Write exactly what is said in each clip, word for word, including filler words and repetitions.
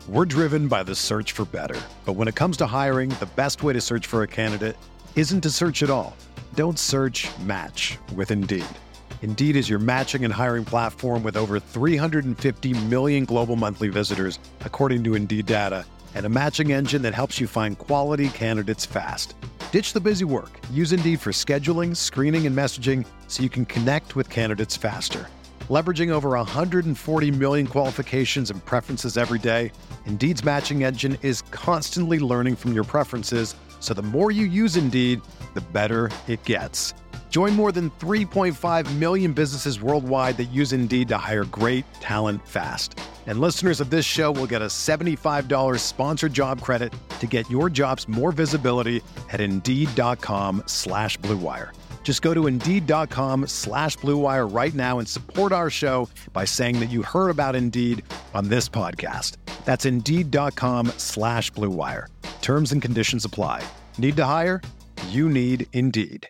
We're driven by the search for better. But when it comes to hiring, the best way to search for a candidate isn't to search at all. Don't search, match with Indeed. Indeed is your matching and hiring platform with over three hundred fifty million global monthly visitors, according to Indeed data, and a matching engine that helps you find quality candidates fast. Ditch the busy work. Use Indeed for scheduling, screening, and messaging so you can connect with candidates faster. Leveraging over one hundred forty million qualifications and preferences every day, Indeed's matching engine is constantly learning from your preferences, so the more you use Indeed, the better it gets. Join more than three point five million businesses worldwide that use Indeed to hire great talent fast. And listeners of this show will get a seventy-five dollars sponsored job credit to get your jobs more visibility at Indeed.com slash Blue Wire. Just go to Indeed.com slash Blue Wire right now and support our show by saying that you heard about Indeed on this podcast. That's Indeed.com slash Blue Wire. Terms and conditions apply. Need to hire? You need Indeed.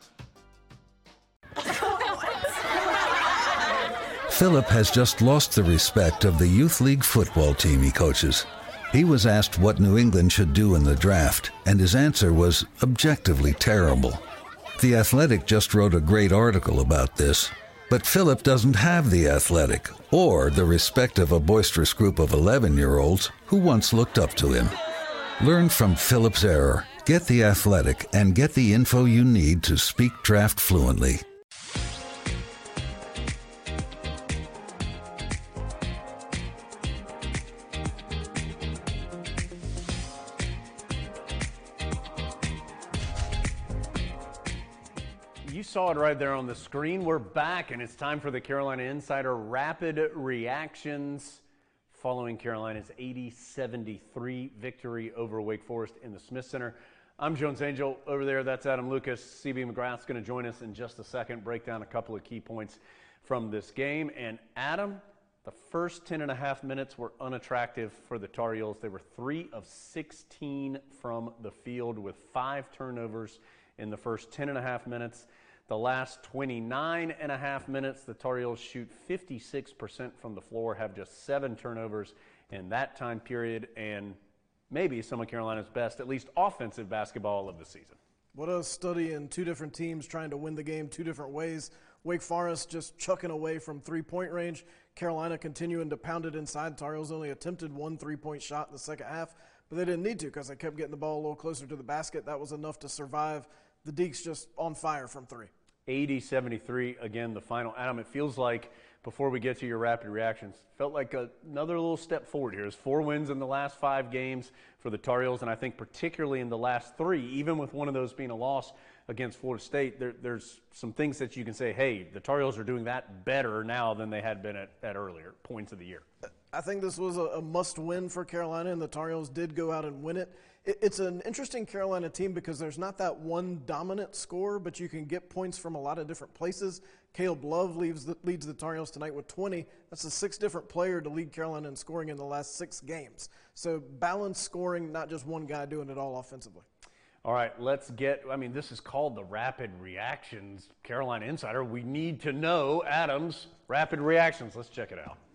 Philip has just lost the respect of the youth league football team he coaches. He was asked what New England should do in the draft, and his answer was objectively terrible. The Athletic just wrote a great article about this, but Philip doesn't have the Athletic or the respect of a boisterous group of eleven-year-olds who once looked up to him. Learn from Philip's error, get the Athletic, and get the info you need to speak draft fluently. You saw it right there on the screen. We're back, and it's time for the Carolina Insider Rapid Reactions following Carolina's eighty seventy-three victory over Wake Forest in the Smith Center. I'm Jones Angell. Over there, that's Adam Lucas. C B McGrath's going to join us in just a second, break down a couple of key points from this game. And Adam, the first ten and a half minutes were unattractive for the Tar Heels. They were three of sixteen from the field with five turnovers in the first ten and a half minutes. The last twenty-nine and a half minutes, the Tar Heels shoot fifty-six percent from the floor, have just seven turnovers in that time period, and maybe some of Carolina's best, at least offensive basketball of the season. What a study in two different teams trying to win the game two different ways. Wake Forest just chucking away from three-point range. Carolina continuing to pound it inside. Tar Heels only attempted one three-point shot in the second half, but they didn't need to because they kept getting the ball a little closer to the basket. That was enough to survive. The Deeks just on fire from three. eighty seventy-three, again, the final. Adam, it feels like, before we get to your rapid reactions, felt like a, another little step forward here. There's four wins in the last five games for the Tar Heels, and I think particularly in the last three, even with one of those being a loss against Florida State, there, there's some things that you can say, hey, the Tar Heels are doing that better now than they had been at, at earlier points of the year. I think this was a, a must-win for Carolina, and the Tar Heels did go out and win it. it. It's an interesting Carolina team because there's not that one dominant scorer, but you can get points from a lot of different places. Caleb Love leads the, leads the Tar Heels tonight with twenty. That's a six different player to lead Carolina in scoring in the last six games. So balanced scoring, not just one guy doing it all offensively. All right, let's get, I mean, this is called the Rapid Reactions Carolina Insider. We need to know Adam's Rapid Reactions. Let's check it out.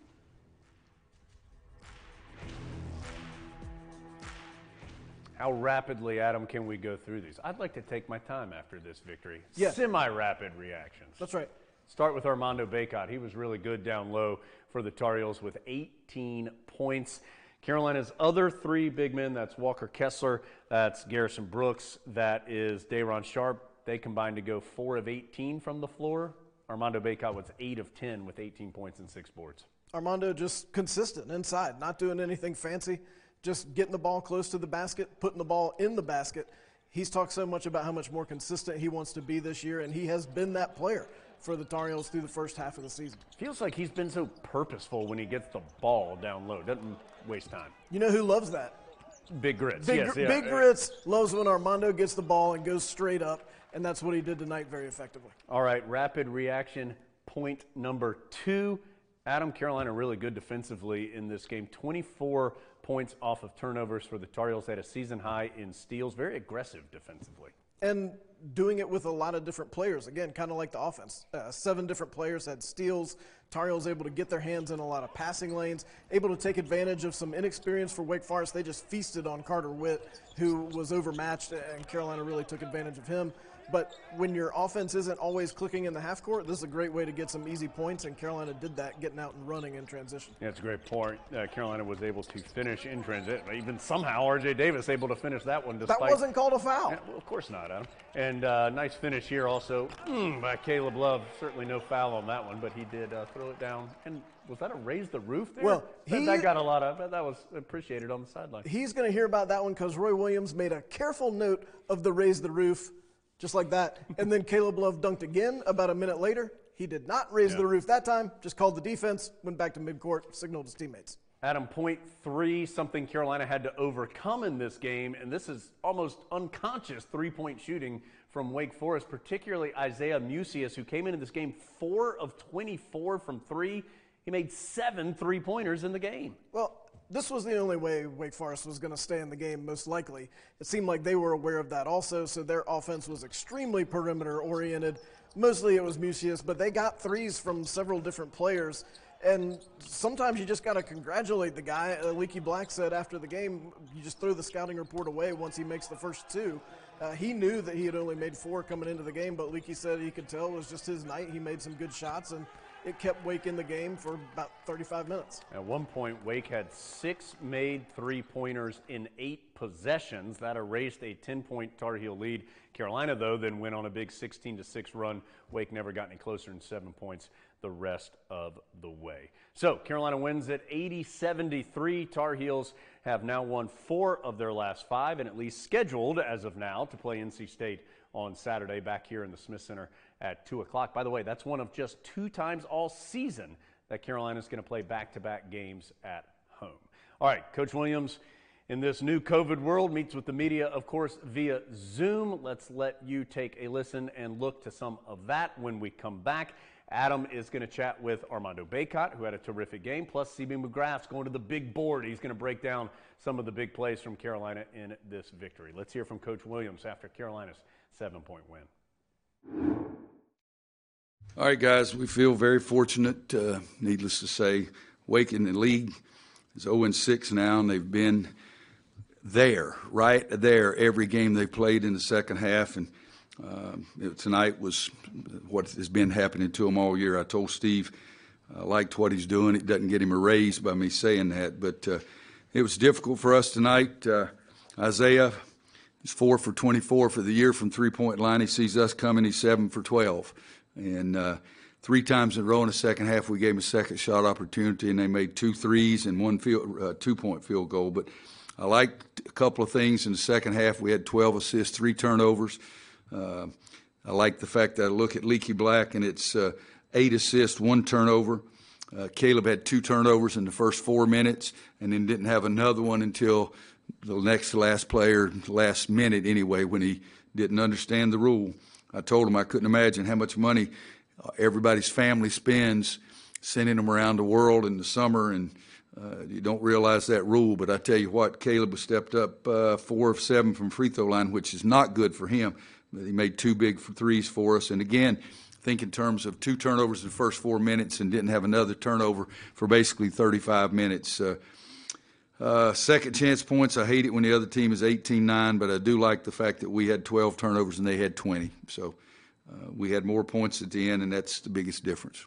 How rapidly, Adam, can we go through these? I'd like to take my time after this victory. Yeah. Semi-rapid reactions. That's right. Start with Armando Bacot. He was really good down low for the Tar Heels with eighteen points. Carolina's other three big men, that's Walker Kessler, that's Garrison Brooks, that is Day'Ron Sharpe. They combined to go four of eighteen from the floor. Armando Bacot was eight of ten with eighteen points and six boards. Armando just consistent inside, not doing anything fancy, just getting the ball close to the basket, putting the ball in the basket. He's talked so much about how much more consistent he wants to be this year, and he has been that player for the Tar Heels through the first half of the season. Feels like he's been so purposeful when he gets the ball down low. Doesn't waste time. You know who loves that? Big Grits. Big, yes, yeah. Big Grits loves when Armando gets the ball and goes straight up, and that's what he did tonight very effectively. All right, rapid reaction point number two. Adam, Carolina really good defensively in this game. twenty-four points off of turnovers for the Tar Heels. They had a season high in steals. Very aggressive defensively. and doing it with a lot of different players. Again, kind of like the offense. Uh, seven different players had steals. Tar Heels able to get their hands in a lot of passing lanes, able to take advantage of some inexperience for Wake Forest. They just feasted on Carter Witt, who was overmatched, and Carolina really took advantage of him. But when your offense isn't always clicking in the half court, this is a great way to get some easy points, and Carolina did that, getting out and running in transition. Yeah, it's a great point. Uh, Carolina was able to finish in transition. Even somehow R J Davis able to finish that one. Despite, that wasn't called a foul. Yeah, well, of course not, Adam. And uh, nice finish here also mm, by Caleb Love. Certainly no foul on that one, but he did uh, throw it down. And was that a raise the roof there? Well, that, he, that got a lot of, that was appreciated on the sideline. He's going to hear about that one because Roy Williams made a careful note of the raise the roof. Just like that. And then Caleb Love dunked again about a minute later. He did not raise yeah. the roof that time, just called the defense, went back to midcourt, signaled his teammates. Adam, point three, something Carolina had to overcome in this game, and this is almost unconscious three-point shooting from Wake Forest, particularly Isaiah Musius, who came into this game four of twenty-four from three. He made seven three-pointers in the game. Well, this was the only way Wake Forest was going to stay in the game, most likely. It seemed like they were aware of that also, so their offense was extremely perimeter-oriented. Mostly it was Musius, but they got threes from several different players. And sometimes you just got to congratulate the guy. Uh, Leaky Black said after the game, you just throw the scouting report away once he makes the first two. Uh, he knew that he had only made four coming into the game, but Leaky said he could tell it was just his night. He made some good shots, and it kept Wake in the game for about thirty-five minutes. At one point, Wake had six made three-pointers in eight possessions. That erased a ten-point Tar Heel lead. Carolina, though, then went on a big sixteen to six run. Wake never got any closer than seven points the rest of the way. So Carolina wins at eighty seventy-three. Tar Heels have now won four of their last five and at least scheduled, as of now, to play N C State on Saturday back here in the Smith Center at two o'clock. By the way, that's one of just two times all season that Carolina's going to play back-to-back games at home. All right, Coach Williams, in this new COVID world, meets with the media, of course, via Zoom. Let's let you take a listen and look to some of that when we come back. Adam is going to chat with Armando Bacot, who had a terrific game, plus C B McGrath's going to the big board. He's going to break down some of the big plays from Carolina in this victory. Let's hear from Coach Williams after Carolina's seven-point win. All right, guys, we feel very fortunate, uh, needless to say. Wake in the league is oh and six now, and they've been there, right there, every game they played in the second half. And uh, it, tonight was what has been happening to them all year. I told Steve I liked what he's doing. It doesn't get him a raise by me saying that, but uh, it was difficult for us tonight. Uh, Isaiah is four for twenty-four for the year from three-point line. He sees us coming. He's seven for twelve. And uh, three times in a row in the second half, we gave them a second shot opportunity, and they made two threes and one field, uh, two-point field goal. But I liked a couple of things in the second half. We had twelve assists, three turnovers. Uh, I like the fact that I look at Leaky Black, and it's uh, eight assists, one turnover. Uh, Caleb had two turnovers in the first four minutes and then didn't have another one until the next to last player, last minute anyway, when he didn't understand the rule. I told him I couldn't imagine how much money everybody's family spends sending them around the world in the summer, and uh, you don't realize that rule. But I tell you what, Caleb was stepped up uh, four of seven from free throw line, which is not good for him. But he made two big threes for us. And again, think in terms of two turnovers in the first four minutes and didn't have another turnover for basically thirty-five minutes. Uh, Uh, second chance points, I hate it when the other team is eighteen nine, but I do like the fact that we had twelve turnovers and they had twenty. So uh, we had more points at the end, and that's the biggest difference.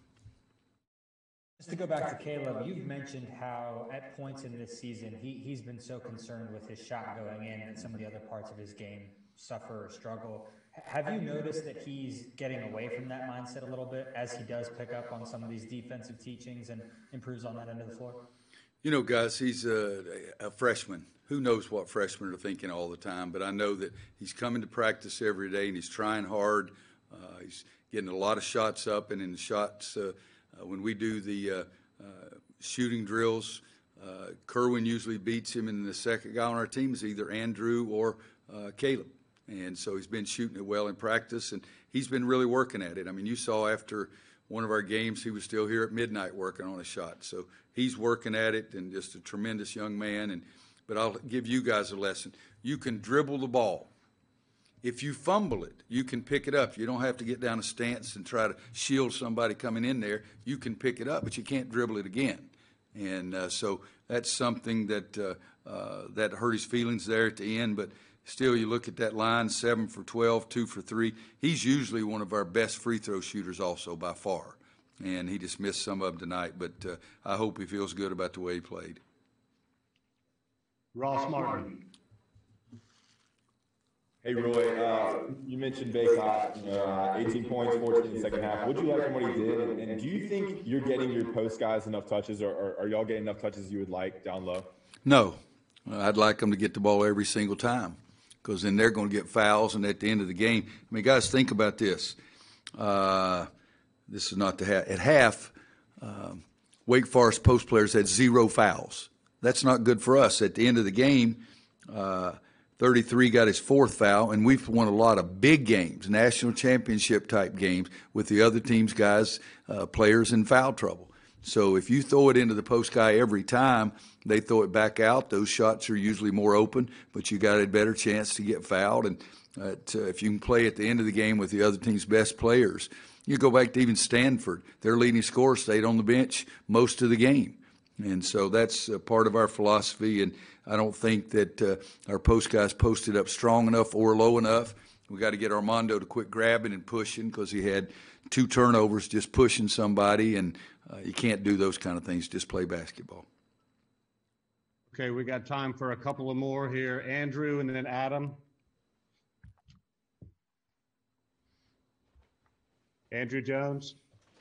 Just to go back to Caleb, you've mentioned how at points in this season he, he's been so concerned with his shot going in and some of the other parts of his game suffer or struggle. Have you noticed that he's getting away from that mindset a little bit as he does pick up on some of these defensive teachings and improves on that end of the floor? You know, guys, he's a, a freshman. Who knows what freshmen are thinking all the time, but I know that he's coming to practice every day and he's trying hard. Uh, he's getting a lot of shots up, and in the shots, uh, uh, when we do the uh, uh, shooting drills, uh, Kerwin usually beats him, and the second guy on our team is either Andrew or uh, Caleb. And so he's been shooting it well in practice, and he's been really working at it. I mean, you saw after one of our games, he was still here at midnight working on a shot. So he's working at it, and just a tremendous young man. And but I'll give you guys a lesson. You can dribble the ball If you fumble it, you can pick it up. You don't have to get down a stance and try to shield somebody coming in there. You can pick it up, but you can't dribble it again. And uh, so that's something that uh, uh, that hurt his feelings there at the end. But still, you look at that line, seven for twelve, two for three. He's usually one of our best free throw shooters also by far. And he just missed some of them tonight. But uh, I hope he feels good about the way he played. Ross Martin. Hey, Roy, uh, you mentioned Bacot, you know, uh, eighteen points, fourteen in the second half. What did you like from what he did? And, and do you think you're getting your post guys enough touches, or, or are y'all getting enough touches you would like down low? No. I'd like them to get the ball every single time, because then they're going to get fouls, and at the end of the game, I mean, guys, think about this. Uh, this is not the half. At half, um, Wake Forest post players had zero fouls. That's not good for us. At the end of the game, uh, thirty-three got his fourth foul, and we've won a lot of big games, national championship type games with the other team's guys, uh, players in foul trouble. So if you throw it into the post guy every time, they throw it back out. Those shots are usually more open, but you got a better chance to get fouled. And uh, to, if you can play at the end of the game with the other team's best players, you go back to even Stanford. Their leading scorer stayed on the bench most of the game. And so that's a part of our philosophy, and I don't think that uh, our post guys posted up strong enough or low enough. We got to get Armando to quit grabbing and pushing, because he had two turnovers just pushing somebody, and uh, you can't do those kind of things, just play basketball. Okay, we got time for a couple of more here. Andrew and then Adam. Andrew Jones.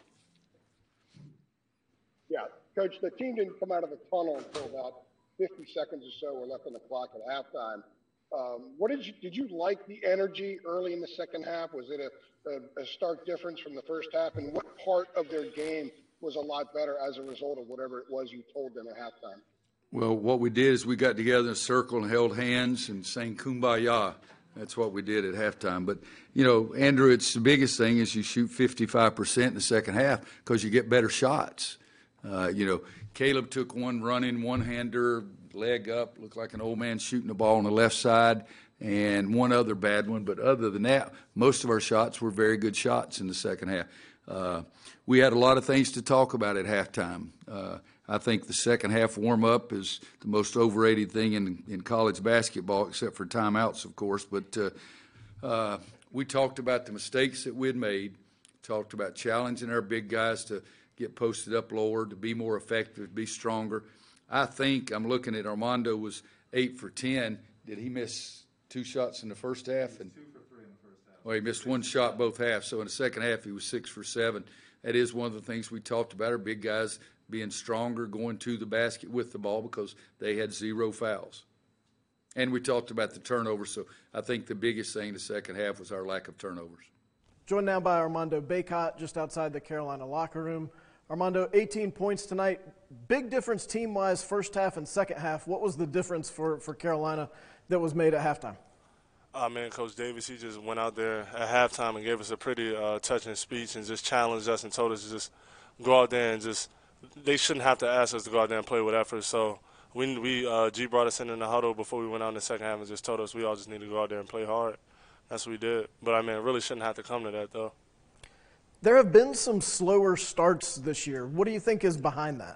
Yeah, Coach, the team didn't come out of the tunnel until about fifty seconds or so were left on the clock at halftime. Um, what did you did you like the energy early in the second half? Was it a, a, a stark difference from the first half? And what part of their game was a lot better as a result of whatever it was you told them at halftime? Well, what we did is we got together in a circle and held hands and sang Kumbaya. That's what we did at halftime. But, you know, Andrew, it's the biggest thing is you shoot fifty-five percent in the second half because you get better shots. Uh, you know, Caleb took one running, one-hander, leg up, looked like an old man shooting the ball on the left side, and one other bad one. But other than that, most of our shots were very good shots in the second half. Uh, we had a lot of things to talk about at halftime. Uh, I think the second half warm-up is the most overrated thing in, in college basketball, except for timeouts, of course. But uh, uh, we talked about the mistakes that we had made, talked about challenging our big guys to get posted up lower, to be more effective, to be stronger. I think, I'm looking at Armando was eight for ten. Did he miss two shots in the first half? And, two for three in the first half. Well, he missed one shot both halves. So in the second half, he was six for seven. That is one of the things we talked about, our big guys being stronger, going to the basket with the ball because they had zero fouls. And we talked about the turnovers, so I think the biggest thing in the second half was our lack of turnovers. Joined now by Armando Bacot, just outside the Carolina locker room. Armando, eighteen points tonight. Big difference team-wise, first half and second half. What was the difference for, for Carolina that was made at halftime? Uh, man, Coach Davis, he just went out there at halftime and gave us a pretty uh, touching speech and just challenged us and told us to just go out there and just – they shouldn't have to ask us to go out there and play with effort. So we, we uh, G brought us in in the huddle before we went out in the second half and just told us we all just need to go out there and play hard. That's what we did. But, I mean, it really shouldn't have to come to that, though. There have been some slower starts this year. What do you think is behind that?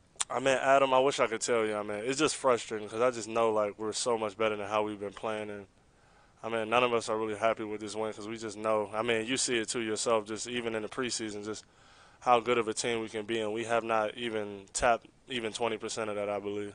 I mean, Adam, I wish I could tell you. I mean, it's just frustrating because I just know, like, we're so much better than how we've been playing. And, I mean, none of us are really happy with this win because we just know. I mean, you see it, too, yourself, just even in the preseason, just how good of a team we can be. And we have not even tapped even twenty percent of that, I believe.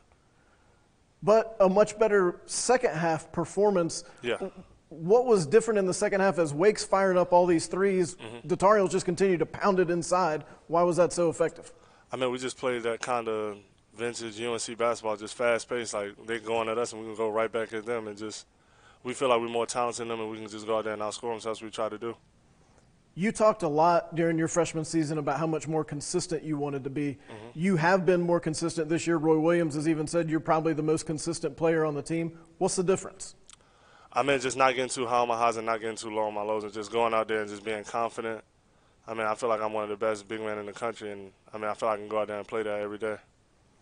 But a much better second-half performance. Yeah. What was different in the second half as Wake's fired up all these threes? Mm-hmm. The Tar Heels just continued to pound it inside. Why was that so effective? I mean, we just played that kind of vintage U N C basketball, just fast-paced. Like, they're going at us, and we can go right back at them. And just we feel like we're more talented than them, and we can just go out there and outscore them. So that's what we try to do. You talked a lot during your freshman season about how much more consistent you wanted to be. Mm-hmm. You have been more consistent this year. Roy Williams has even said you're probably the most consistent player on the team. What's the difference? I mean, just not getting too high on my highs and not getting too low on my lows and just going out there and just being confident. I mean, I feel like I'm one of the best big men in the country, and, I mean, I feel like I can go out there and play that every day.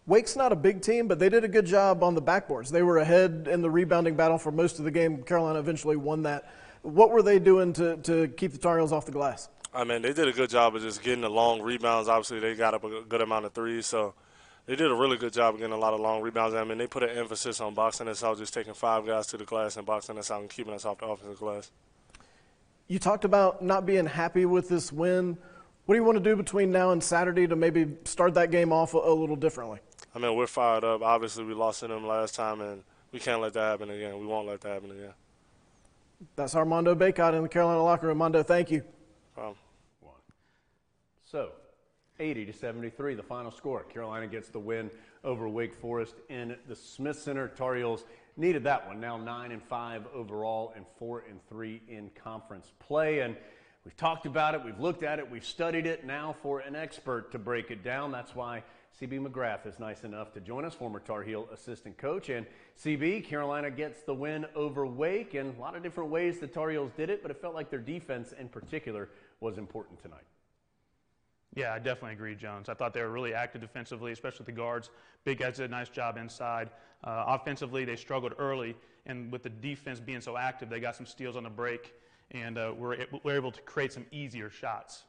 Wake's not a big team, but they did a good job on the backboards. They were ahead in the rebounding battle for most of the game. Carolina eventually won that. What were they doing to, to keep the Tar Heels off the glass? I mean, they did a good job of just getting the long rebounds. Obviously, they got up a good amount of threes, so they did a really good job of getting a lot of long rebounds. I mean, they put an emphasis on boxing us out, just taking five guys to the glass and boxing us out and keeping us off the offensive glass. You talked about not being happy with this win. What do you want to do between now and Saturday to maybe start that game off a, a little differently? I mean, we're fired up. Obviously, we lost to them last time, and we can't let that happen again. We won't let that happen again. That's Armando Bacot in the Carolina locker room. Armando, thank you. Um, So, eighty to seventy-three, the final score. Carolina gets the win over Wake Forest in the Smith Center. Tar Heels needed that one. Now nine and five overall and four and three in conference play. And we've talked about it, we've looked at it, we've studied it. Now for an expert to break it down. That's why C B McGrath is nice enough to join us, former Tar Heel assistant coach. And C B, Carolina gets the win over Wake, and a lot of different ways the Tar Heels did it, but it felt like their defense in particular was important tonight. Yeah, I definitely agree, Jones. I thought they were really active defensively, especially the guards. Big guys did a nice job inside. Uh, offensively, they struggled early, and with the defense being so active, they got some steals on the break, and uh, were, were able to create some easier shots.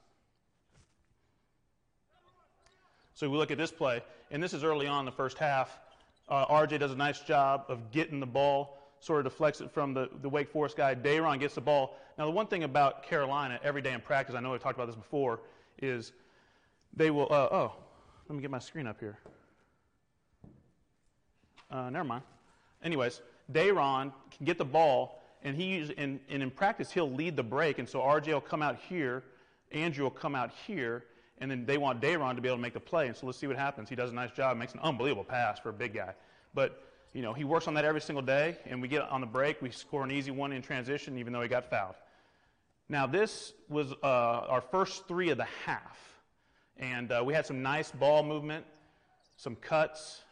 So we look at this play, and this is early on in the first half. Uh, R J does a nice job of getting the ball, sort of deflects it from the, the Wake Forest guy. Day'Ron gets the ball. Now, the one thing about Carolina every day in practice, I know we've talked about this before, is they will, uh, oh, let me get my screen up here. Uh, never mind. Anyways, Day'Ron can get the ball, and he uses, and, and in practice, he'll lead the break, and so R J will come out here, Andrew will come out here, and then they want Day'Ron to be able to make the play, and so let's see what happens. He does a nice job, makes an unbelievable pass for a big guy. But, you know, he works on that every single day, and we get on the break, we score an easy one in transition, even though he got fouled. Now, this was uh, our first three of the half. And uh, we had some nice ball movement, some cuts.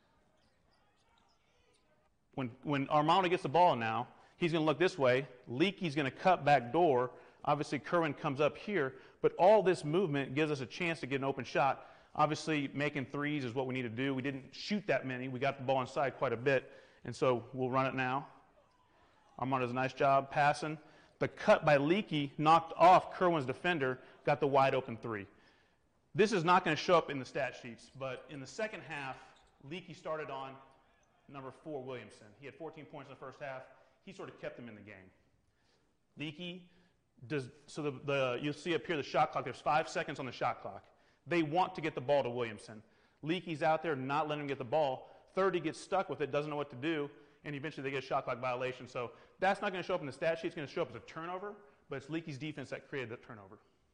When, when Armando gets the ball now, he's going to look this way. Leakey's going to cut back door. Obviously, Kerwin comes up here. But all this movement gives us a chance to get an open shot. Obviously, making threes is what we need to do. We didn't shoot that many. We got the ball inside quite a bit. And so we'll run it now. Armando does a nice job passing. The cut by Leakey knocked off Kerwin's defender, got the wide open three. This is not going to show up in the stat sheets, but in the second half, Leakey started on number four, Williamson. He had fourteen points in the first half. He sort of kept him in the game. Leakey does, so the, the, you'll see up here the shot clock. There's five seconds on the shot clock. They want to get the ball to Williamson. Leakey's out there not letting him get the ball. thirty gets stuck with it, doesn't know what to do, and eventually they get a shot clock violation. So that's not going to show up in the stat sheet. It's going to show up as a turnover, but it's Leakey's defense that created that turnover.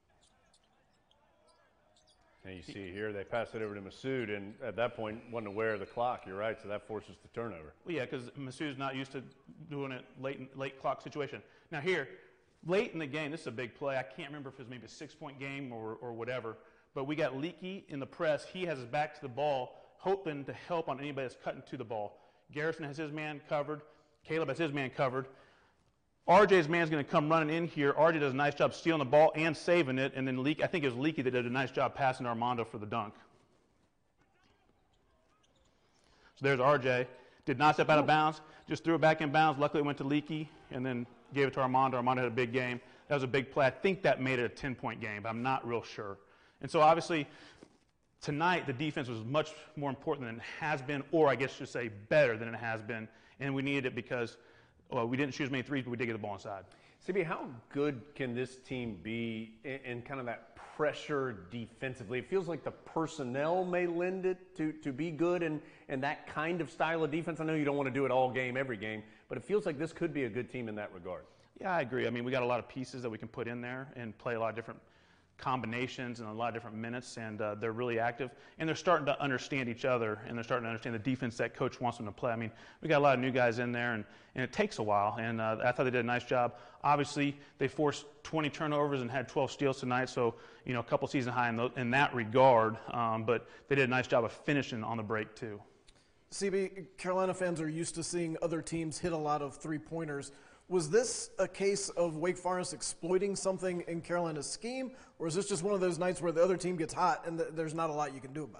And you see here, they pass it over to Massoud, and at that point, wasn't aware of the clock. You're right, so that forces the turnover. Well, yeah, because Massoud's not used to doing it late, late clock situation. Now here, late in the game, this is a big play. I can't remember if it was maybe a six-point game or, or whatever, but we got Leakey in the press. He has his back to the ball, hoping to help on anybody that's cutting to the ball. Garrison has his man covered. Caleb has his man covered. R J's man's going to come running in here. R J does a nice job stealing the ball and saving it, and then Leakey, I think it was Leakey that did a nice job passing to Armando for the dunk. So there's R J. Did not step out of bounds, just threw it back in bounds. Luckily it went to Leakey, and then gave it to Armando. Armando had a big game. That was a big play. I think that made it a ten-point game, but I'm not real sure. And so obviously tonight the defense was much more important than it has been, or I guess I should say better than it has been, and we needed it because well, we didn't shoot as many threes, but we did get the ball inside. C B, how good can this team be in, in kind of that pressure defensively? It feels like the personnel may lend it to, to be good in, in that kind of style of defense. I know you don't want to do it all game, every game, but it feels like this could be a good team in that regard. Yeah, I agree. I mean, we got a lot of pieces that we can put in there and play a lot of different combinations and a lot of different minutes, and uh, they're really active, and they're starting to understand each other, and they're starting to understand the defense that coach wants them to play. I mean, we got a lot of new guys in there, and, and it takes a while, and uh, I thought they did a nice job. Obviously, they forced twenty turnovers and had twelve steals tonight, so, you know, a couple season high in, the, in that regard, um, but they did a nice job of finishing on the break, too. C B, Carolina fans are used to seeing other teams hit a lot of three-pointers. Was this a case of Wake Forest exploiting something in Carolina's scheme, or is this just one of those nights where the other team gets hot and th- there's not a lot you can do about it?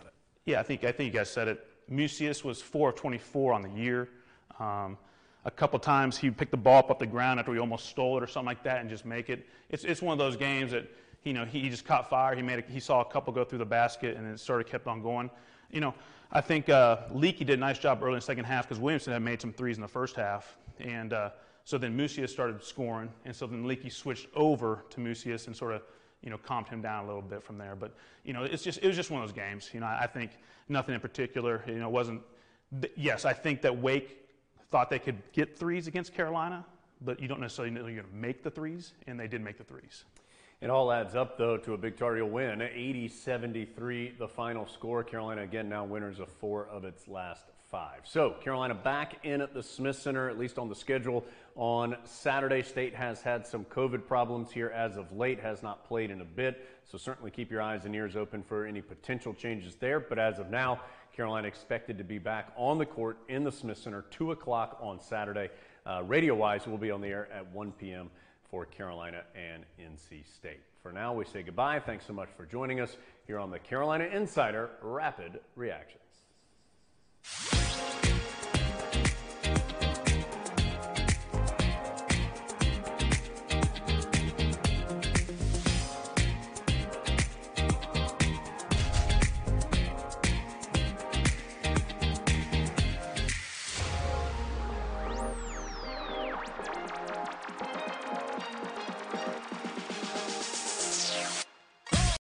Yeah, I think I think you guys said it. Mucius was four of twenty-four on the year. Um, a couple times he picked the ball up off the ground after he almost stole it or something like that and just make it. It's it's one of those games that, you know, he, he just caught fire. He made a, he saw a couple go through the basket and it sort of kept on going. You know, I think uh, Leaky did a nice job early in the second half because Williamson had made some threes in the first half, and uh, so then Mucius started scoring, and so then Leaky switched over to Mucius and sort of, you know, calmed him down a little bit from there. But, you know, it's just it was just one of those games. You know, I think nothing in particular. You know, it wasn't. Yes, I think that Wake thought they could get threes against Carolina, but you don't necessarily know you're going to make the threes, and they did make the threes. It all adds up, though, to a big Tar Heel win. eighty seventy-three, the final score. Carolina, again, now winners of four of its last five. So, Carolina back in at the Smith Center, at least on the schedule, on Saturday. State has had some COVID problems here as of late, has not played in a bit. So, certainly keep your eyes and ears open for any potential changes there. But as of now, Carolina expected to be back on the court in the Smith Center, two o'clock on Saturday. Uh, radio-wise, we'll be on the air at one p.m. for Carolina and N C State. For now, we say goodbye. Thanks so much for joining us here on the Carolina Insider Rapid Reactions.